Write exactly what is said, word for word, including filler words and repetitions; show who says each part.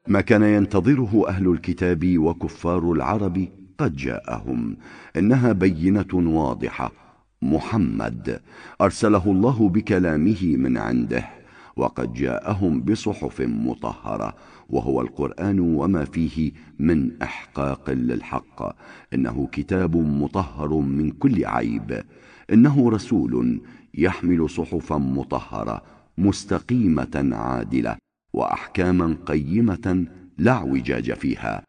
Speaker 1: ما كان ينتظره أهل الكتاب وكفار العرب قد جاءهم. إنها بينة واضحة. محمد أرسله الله بكلامه من عنده، وقد جاءهم بصحف مطهرة، وهو القرآن وما فيه من إحقاق للحق. إنه كتاب مطهر من كل عيب. إنه رسول يحمل صحفا مطهرة مستقيمة عادلة، وأحكاما قيمة لا اعوجاج فيها.